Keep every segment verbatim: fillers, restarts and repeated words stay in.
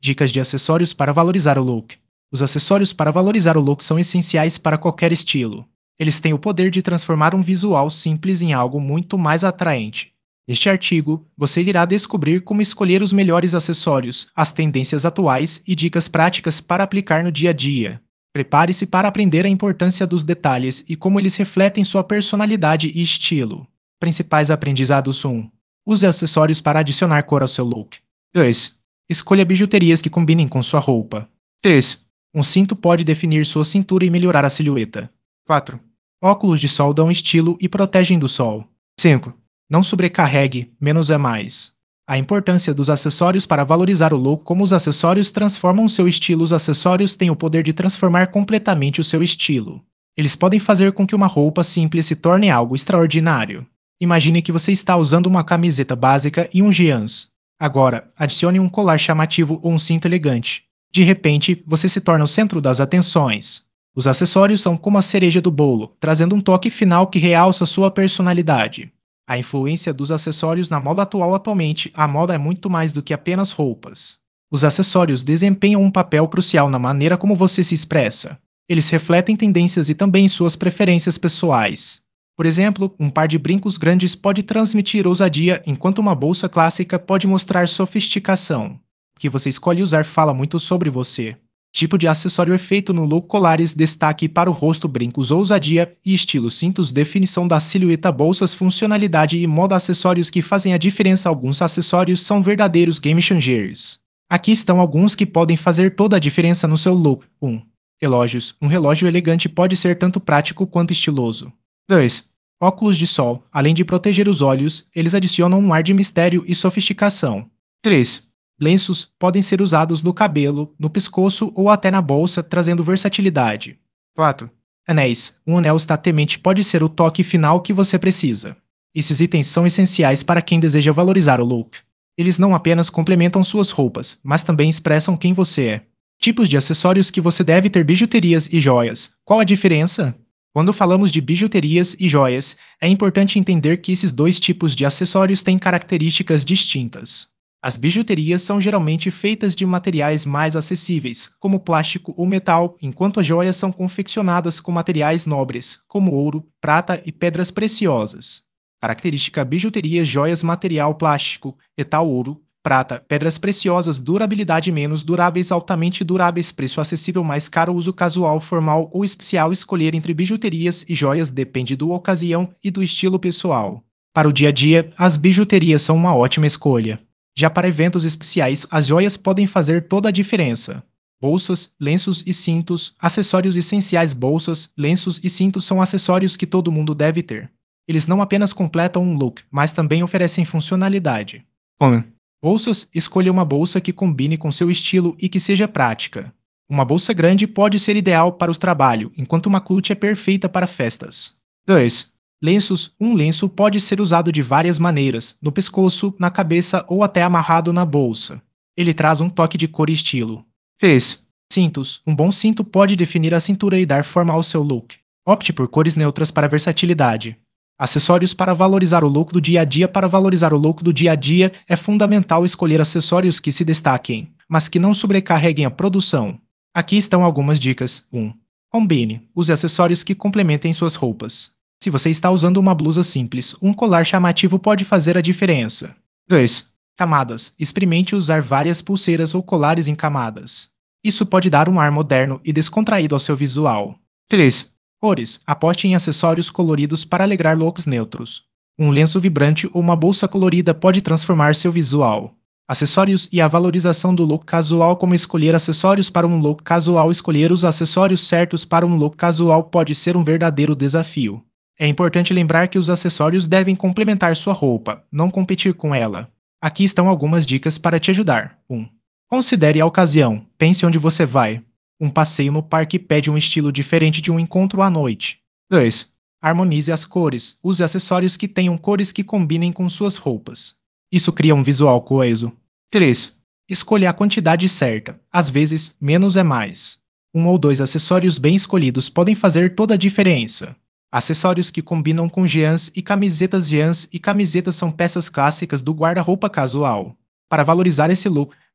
Dicas de acessórios para valorizar o look. Os acessórios para valorizar o look são essenciais para qualquer estilo. Eles têm o poder de transformar um visual simples em algo muito mais atraente. Neste artigo, você irá descobrir como escolher os melhores acessórios, as tendências atuais e dicas práticas para aplicar no dia a dia. Prepare-se para aprender a importância dos detalhes e como eles refletem sua personalidade e estilo. Principais aprendizados: um. Use acessórios para adicionar cor ao seu look. dois. Escolha bijuterias que combinem com sua roupa. três. Um cinto pode definir sua cintura e melhorar a silhueta. quatro. Óculos de sol dão estilo e protegem do sol. cinco. Não sobrecarregue, menos é mais. A importância dos acessórios para valorizar o look. Como os acessórios transformam seu estilo. Os acessórios têm o poder de transformar completamente o seu estilo. Eles podem fazer com que uma roupa simples se torne algo extraordinário. Imagine que você está usando uma camiseta básica e um jeans. Agora, adicione um colar chamativo ou um cinto elegante. De repente, você se torna o centro das atenções. Os acessórios são como a cereja do bolo, trazendo um toque final que realça sua personalidade. A influência dos acessórios na moda atual. Atualmente, a moda é muito mais do que apenas roupas. Os acessórios desempenham um papel crucial na maneira como você se expressa. Eles refletem tendências e também suas preferências pessoais. Por exemplo, um par de brincos grandes pode transmitir ousadia, enquanto uma bolsa clássica pode mostrar sofisticação. O que você escolhe usar fala muito sobre você. Tipo de acessório: efeito no look. Colares, destaque para o rosto. Brincos, ousadia e estilo. Cintos, definição da silhueta. Bolsas, funcionalidade e moda. Acessórios que fazem a diferença. Alguns acessórios são verdadeiros game changers. Aqui estão alguns que podem fazer toda a diferença no seu look. um. Relógios. Um relógio elegante pode ser tanto prático quanto estiloso. dois. Óculos de sol. Além de proteger os olhos, eles adicionam um ar de mistério e sofisticação. três. Lenços podem ser usados no cabelo, no pescoço ou até na bolsa, trazendo versatilidade. quatro. Anéis. Um anel estatemente pode ser o toque final que você precisa. Esses itens são essenciais para quem deseja valorizar o look. Eles não apenas complementam suas roupas, mas também expressam quem você é. Tipos de acessórios que você deve ter. Bijuterias e joias. Qual a diferença? Quando falamos de bijuterias e joias, é importante entender que esses dois tipos de acessórios têm características distintas. As bijuterias são geralmente feitas de materiais mais acessíveis, como plástico ou metal, enquanto as joias são confeccionadas com materiais nobres, como ouro, prata e pedras preciosas. Característica: bijuterias, joias, material plástico, metal, ouro, prata, pedras preciosas. Durabilidade: menos duráveis, altamente duráveis. Preço acessível, mais caro. Uso casual, formal ou especial. Escolher entre bijuterias e joias depende da ocasião e do estilo pessoal. Para o dia a dia, as bijuterias são uma ótima escolha. Já para eventos especiais, as joias podem fazer toda a diferença. Bolsas, lenços e cintos. Acessórios essenciais. Bolsas, lenços e cintos são acessórios que todo mundo deve ter. Eles não apenas completam um look, mas também oferecem funcionalidade. um. Bolsas. Escolha uma bolsa que combine com seu estilo e que seja prática. Uma bolsa grande pode ser ideal para o trabalho, enquanto uma clutch é perfeita para festas. dois. Lenços. Um lenço pode ser usado de várias maneiras, no pescoço, na cabeça ou até amarrado na bolsa. Ele traz um toque de cor e estilo. três. Cintos. Um bom cinto pode definir a cintura e dar forma ao seu look. Opte por cores neutras para versatilidade. Acessórios para valorizar o look do dia a dia. Para valorizar o look do dia a dia, é fundamental escolher acessórios que se destaquem, mas que não sobrecarreguem a produção. Aqui estão algumas dicas. um. Combine. Use acessórios que complementem suas roupas. Se você está usando uma blusa simples, um colar chamativo pode fazer a diferença. dois. Camadas. Experimente usar várias pulseiras ou colares em camadas. Isso pode dar um ar moderno e descontraído ao seu visual. três. Cores. Aposte em acessórios coloridos para alegrar looks neutros. Um lenço vibrante ou uma bolsa colorida pode transformar seu visual. Acessórios e a valorização do look casual. Como escolher acessórios para um look casual? Escolher os acessórios certos para um look casual pode ser um verdadeiro desafio. É importante lembrar que os acessórios devem complementar sua roupa, não competir com ela. Aqui estão algumas dicas para te ajudar. um. Considere a ocasião. Pense onde você vai. Um passeio no parque pede um estilo diferente de um encontro à noite. dois. Harmonize as cores. Use acessórios que tenham cores que combinem com suas roupas. Isso cria um visual coeso. três. Escolha a quantidade certa. Às vezes, menos é mais. Um ou dois acessórios bem escolhidos podem fazer toda a diferença. Acessórios que combinam com jeans e camisetas. Jeans e camisetas são peças clássicas do guarda-roupa casual. Para valorizar esse look,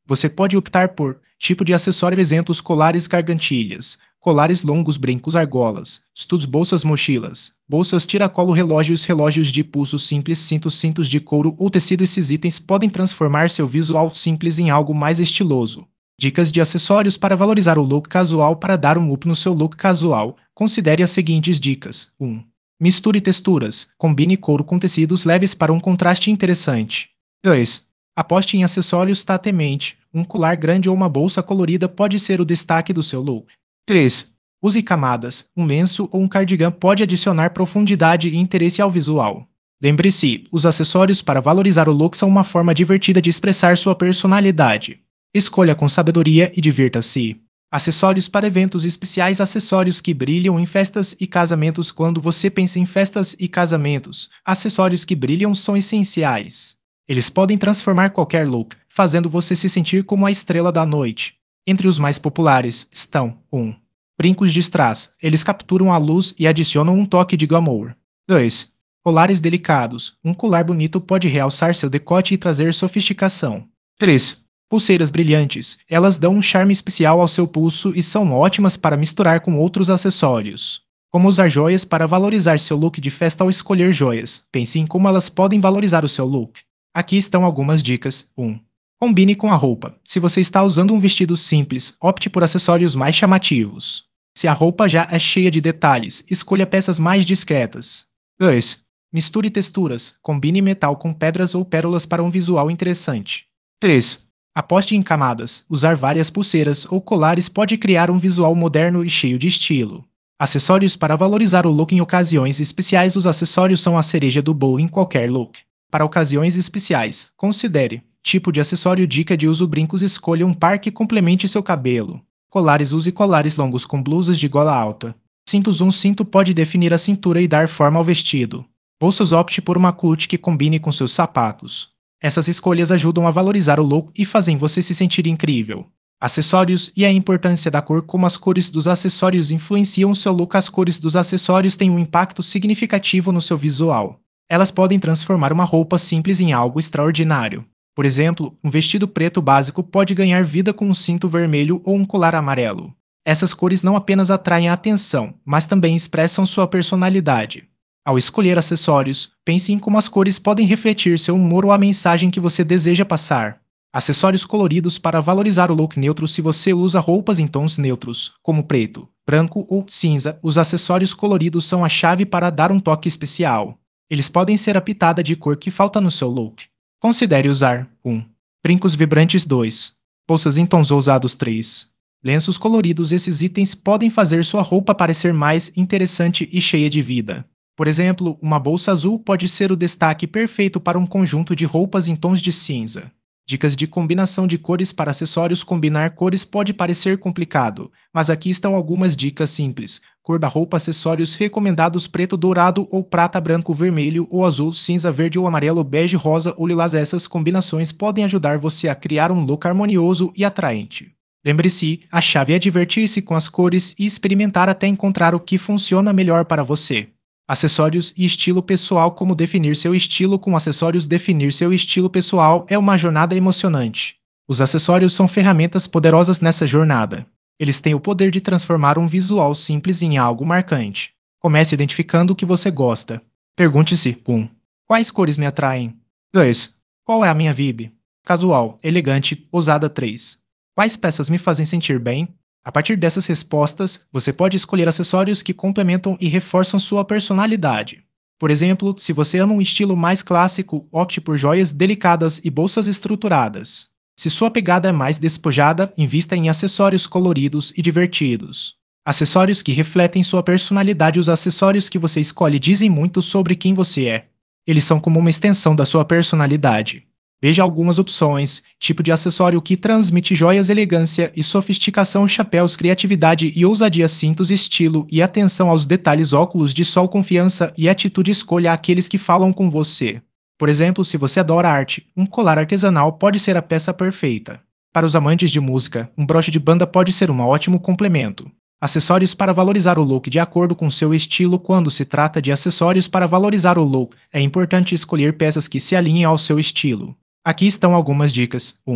Você pode optar por tipo de acessório exemplos colares gargantilhas, colares longos brincos argolas, estudos bolsas mochilas, bolsas tiracolo relógios relógios de pulso simples cintos cintos de couro ou tecido. Esses itens podem transformar seu visual simples em algo mais estiloso. Dicas de acessórios para valorizar o look casual. Para dar um up no seu look casual, considere as seguintes dicas. um. Misture texturas. Combine couro com tecidos leves para um contraste interessante. dois. Aposte em acessórios tatemente. Um colar grande ou uma bolsa colorida pode ser o destaque do seu look. três. Use camadas. Um lenço ou um cardigan pode adicionar profundidade e interesse ao visual. Lembre-se, os acessórios para valorizar o look são uma forma divertida de expressar sua personalidade. Escolha com sabedoria e divirta-se. Acessórios para eventos especiais. Acessórios que brilham em festas e casamentos. Quando você pensa em festas e casamentos, acessórios que brilham são essenciais. Eles podem transformar qualquer look, fazendo você se sentir como a estrela da noite. Entre os mais populares estão um. Brincos de strass. Eles capturam a luz e adicionam um toque de glamour. dois. Colares delicados. Um colar bonito pode realçar seu decote e trazer sofisticação. três. Pulseiras brilhantes. Elas dão um charme especial ao seu pulso e são ótimas para misturar com outros acessórios. Como usar joias para valorizar seu look de festa. Ao escolher joias, pense em como elas podem valorizar o seu look. Aqui estão algumas dicas. um. Combine com a roupa. Se você está usando um vestido simples, opte por acessórios mais chamativos. Se a roupa já é cheia de detalhes, escolha peças mais discretas. dois. Misture texturas. Combine metal com pedras ou pérolas para um visual interessante. três. Aposte em camadas. Usar várias pulseiras ou colares pode criar um visual moderno e cheio de estilo. Acessórios para valorizar o look em ocasiões especiais. Os acessórios são a cereja do bolo em qualquer look. Para ocasiões especiais, considere tipo de acessório. Dica de uso: brincos. Escolha um par que complemente seu cabelo. Colares. Use colares longos com blusas de gola alta. Cintos. Um cinto pode definir a cintura e dar forma ao vestido. Bolsas. Opte por uma clutch que combine com seus sapatos. Essas escolhas ajudam a valorizar o look e fazem você se sentir incrível. Acessórios e a importância da cor. Como as cores dos acessórios influenciam o seu look. As cores dos acessórios têm um impacto significativo no seu visual. Elas podem transformar uma roupa simples em algo extraordinário. Por exemplo, um vestido preto básico pode ganhar vida com um cinto vermelho ou um colar amarelo. Essas cores não apenas atraem a atenção, mas também expressam sua personalidade. Ao escolher acessórios, pense em como as cores podem refletir seu humor ou a mensagem que você deseja passar. Acessórios coloridos para valorizar o look neutro. Se você usa roupas em tons neutros, como preto, branco ou cinza, os acessórios coloridos são a chave para dar um toque especial. Eles podem ser a pitada de cor que falta no seu look. Considere usar um. Brincos vibrantes. dois. Bolsas em tons ousados. três. Lenços coloridos. Esses itens podem fazer sua roupa parecer mais interessante e cheia de vida. Por exemplo, uma bolsa azul pode ser o destaque perfeito para um conjunto de roupas em tons de cinza. Dicas de combinação de cores para acessórios. Combinar cores pode parecer complicado, mas aqui estão algumas dicas simples. Cor da roupa. Acessórios recomendados: preto, dourado ou prata, branco, vermelho ou azul, cinza, verde ou amarelo, bege, rosa ou lilás. Essas combinações podem ajudar você a criar um look harmonioso e atraente. Lembre-se, a chave é divertir-se com as cores e experimentar até encontrar o que funciona melhor para você. Acessórios e estilo pessoal. Como definir seu estilo com acessórios? Definir seu estilo pessoal é uma jornada emocionante. Os acessórios são ferramentas poderosas nessa jornada. Eles têm o poder de transformar um visual simples em algo marcante. Comece identificando o que você gosta. Pergunte-se: um. Quais cores me atraem? dois. Qual é a minha vibe? Casual, elegante, ousada. três. Quais peças me fazem sentir bem? A partir dessas respostas, você pode escolher acessórios que complementam e reforçam sua personalidade. Por exemplo, se você ama um estilo mais clássico, opte por joias delicadas e bolsas estruturadas. Se sua pegada é mais despojada, invista em acessórios coloridos e divertidos. Acessórios que refletem sua personalidade. Os acessórios que você escolhe dizem muito sobre quem você é. Eles são como uma extensão da sua personalidade. Veja algumas opções: tipo de acessório que transmite joias, elegância e sofisticação, chapéus, criatividade e ousadia, cintos, estilo e atenção aos detalhes, óculos de sol, confiança e atitude. Escolha aqueles que falam com você. Por exemplo, se você adora arte, um colar artesanal pode ser a peça perfeita. Para os amantes de música, um broche de banda pode ser um ótimo complemento. Acessórios para valorizar o look de acordo com seu estilo. Quando se trata de acessórios para valorizar o look, é importante escolher peças que se alinhem ao seu estilo. Aqui estão algumas dicas. um.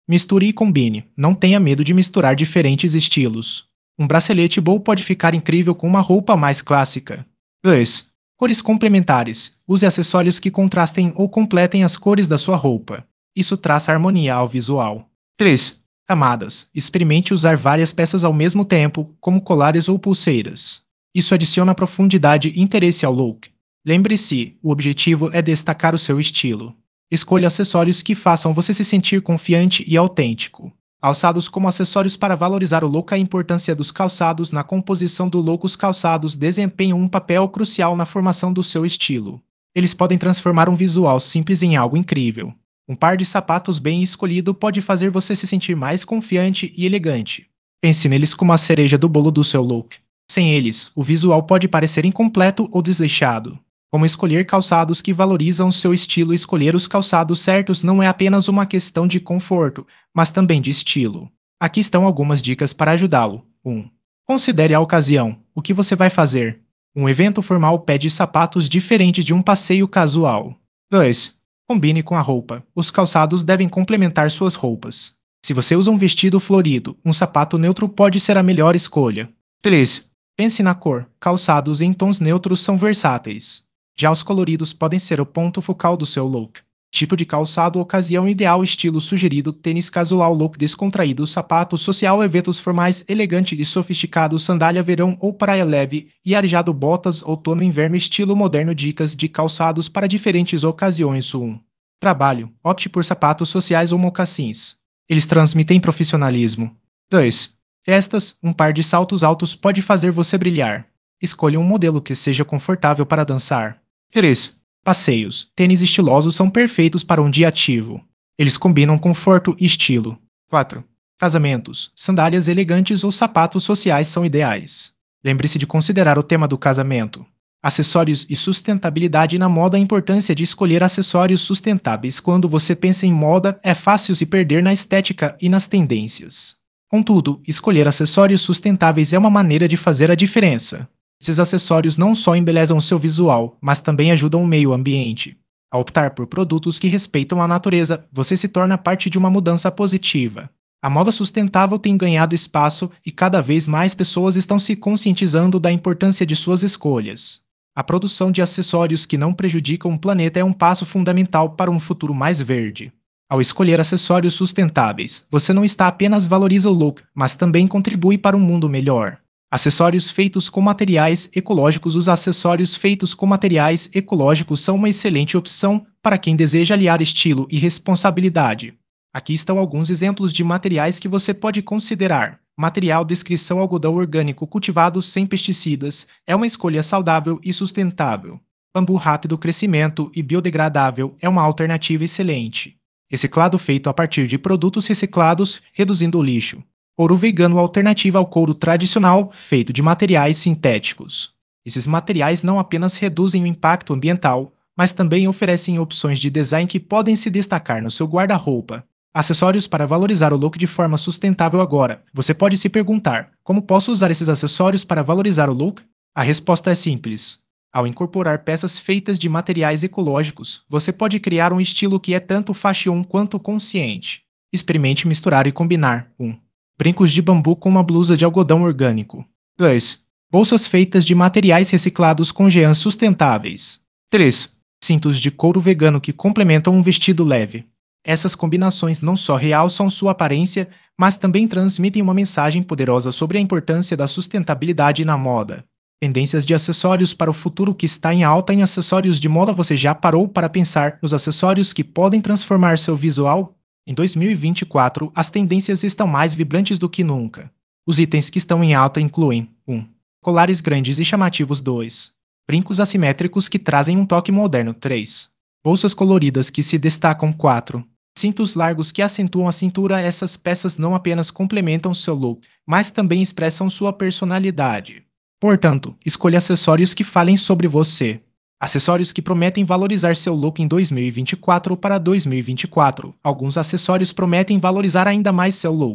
Misture e combine. Não tenha medo de misturar diferentes estilos. Um bracelete bow pode ficar incrível com uma roupa mais clássica. dois. Cores complementares. Use acessórios que contrastem ou completem as cores da sua roupa. Isso traz harmonia ao visual. três. Camadas. Experimente usar várias peças ao mesmo tempo, como colares ou pulseiras. Isso adiciona profundidade e interesse ao look. Lembre-se, o objetivo é destacar o seu estilo. Escolha acessórios que façam você se sentir confiante e autêntico. Calçados como acessórios para valorizar o look. A importância dos calçados na composição do look. Os calçados desempenham um papel crucial na formação do seu estilo. Eles podem transformar um visual simples em algo incrível. Um par de sapatos bem escolhido pode fazer você se sentir mais confiante e elegante. Pense neles como a cereja do bolo do seu look. Sem eles, o visual pode parecer incompleto ou desleixado. Como escolher calçados que valorizam seu estilo. Escolher os calçados certos não é apenas uma questão de conforto, mas também de estilo. Aqui estão algumas dicas para ajudá-lo. um. Considere a ocasião. O que você vai fazer? Um evento formal pede sapatos diferentes de um passeio casual. dois. Combine com a roupa. Os calçados devem complementar suas roupas. Se você usa um vestido florido, um sapato neutro pode ser a melhor escolha. três. Pense na cor. Calçados em tons neutros são versáteis. Já os coloridos podem ser o ponto focal do seu look. Tipo de calçado, ocasião ideal, estilo sugerido, tênis casual, look descontraído, sapato social, eventos formais, elegante e sofisticado, sandália verão ou praia leve, e arejado, botas, outono inverno, estilo moderno. Dicas de calçados para diferentes ocasiões. um. Trabalho. Opte por sapatos sociais ou mocassins. Eles transmitem profissionalismo. dois. Festas. Um par de saltos altos pode fazer você brilhar. Escolha um modelo que seja confortável para dançar. três. Passeios. Tênis estilosos são perfeitos para um dia ativo. Eles combinam conforto e estilo. quatro. Casamentos. Sandálias elegantes ou sapatos sociais são ideais. Lembre-se de considerar o tema do casamento. Acessórios e sustentabilidade na moda. A importância de escolher acessórios sustentáveis. Quando você pensa em moda, é fácil se perder na estética e nas tendências. Contudo, escolher acessórios sustentáveis é uma maneira de fazer a diferença. Esses acessórios não só embelezam seu visual, mas também ajudam o meio ambiente. Ao optar por produtos que respeitam a natureza, você se torna parte de uma mudança positiva. A moda sustentável tem ganhado espaço e cada vez mais pessoas estão se conscientizando da importância de suas escolhas. A produção de acessórios que não prejudicam o planeta é um passo fundamental para um futuro mais verde. Ao escolher acessórios sustentáveis, você não está apenas valoriza o look, mas também contribui para um mundo melhor. Acessórios feitos com materiais ecológicos. Os acessórios feitos com materiais ecológicos são uma excelente opção para quem deseja aliar estilo e responsabilidade. Aqui estão alguns exemplos de materiais que você pode considerar. Material. Descrição: algodão orgânico cultivado sem pesticidas. É uma escolha saudável e sustentável. Bambu. Rápido crescimento e biodegradável. É uma alternativa excelente. Reciclado, feito a partir de produtos reciclados, reduzindo o lixo. Couro vegano, alternativa ao couro tradicional, feito de materiais sintéticos. Esses materiais não apenas reduzem o impacto ambiental, mas também oferecem opções de design que podem se destacar no seu guarda-roupa. Acessórios para valorizar o look de forma sustentável. Agora, você pode se perguntar: como posso usar esses acessórios para valorizar o look? A resposta é simples. Ao incorporar peças feitas de materiais ecológicos, você pode criar um estilo que é tanto fashion quanto consciente. Experimente misturar e combinar. um. Brincos de bambu com uma blusa de algodão orgânico. dois. Bolsas feitas de materiais reciclados com jeans sustentáveis. três. Cintos de couro vegano que complementam um vestido leve. Essas combinações não só realçam sua aparência, mas também transmitem uma mensagem poderosa sobre a importância da sustentabilidade na moda. Tendências de acessórios para o futuro que está em alta em acessórios de moda. Você já parou para pensar nos acessórios que podem transformar seu visual? Em dois mil e vinte e quatro, as tendências estão mais vibrantes do que nunca. Os itens que estão em alta incluem: um. Colares grandes e chamativos. dois. Brincos assimétricos que trazem um toque moderno. três. Bolsas coloridas que se destacam. quatro. Cintos largos que acentuam a cintura. Essas peças não apenas complementam seu look, mas também expressam sua personalidade. Portanto, escolha acessórios que falem sobre você. Acessórios que prometem valorizar seu look em dois mil e vinte e quatro para dois mil e vinte e quatro. Alguns acessórios prometem valorizar ainda mais seu look.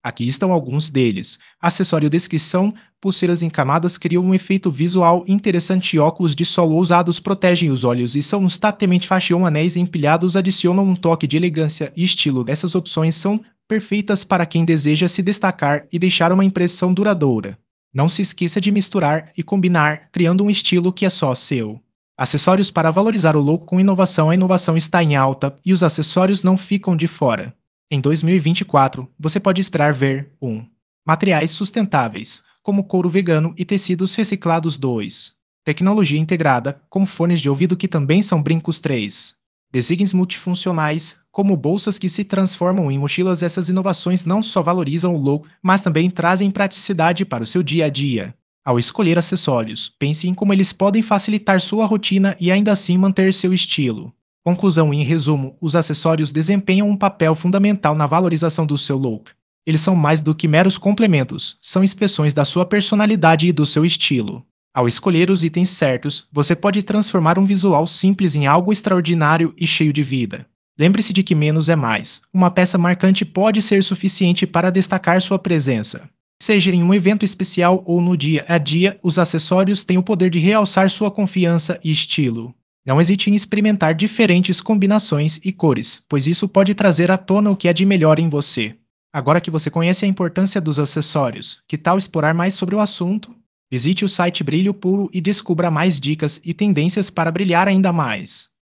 Aqui estão alguns deles. Acessório descrição: pulseiras em camadas criam um efeito visual interessante. Óculos de sol ousados protegem os olhos e são constantemente fashion. Anéis empilhados adicionam um toque de elegância e estilo. Essas opções são perfeitas para quem deseja se destacar e deixar uma impressão duradoura. Não se esqueça de misturar e combinar, criando um estilo que é só seu. Acessórios para valorizar o look com inovação. A inovação está em alta e os acessórios não ficam de fora. Em dois mil e vinte e quatro, você pode esperar ver um materiais sustentáveis, como couro vegano e tecidos reciclados. dois Tecnologia integrada, como fones de ouvido que também são brincos. três Designs multifuncionais, como bolsas que se transformam em mochilas. Essas inovações não só valorizam o look, mas também trazem praticidade para o seu dia a dia. Ao escolher acessórios, pense em como eles podem facilitar sua rotina e ainda assim manter seu estilo. Conclusão: em resumo, os acessórios desempenham um papel fundamental na valorização do seu look. Eles são mais do que meros complementos, são expressões da sua personalidade e do seu estilo. Ao escolher os itens certos, você pode transformar um visual simples em algo extraordinário e cheio de vida. Lembre-se de que menos é mais. Uma peça marcante pode ser suficiente para destacar sua presença. Seja em um evento especial ou no dia a dia, os acessórios têm o poder de realçar sua confiança e estilo. Não hesite em experimentar diferentes combinações e cores, pois isso pode trazer à tona o que é de melhor em você. Agora que você conhece a importância dos acessórios, que tal explorar mais sobre o assunto? Visite o site Brilho Puro e descubra mais dicas e tendências para brilhar ainda mais.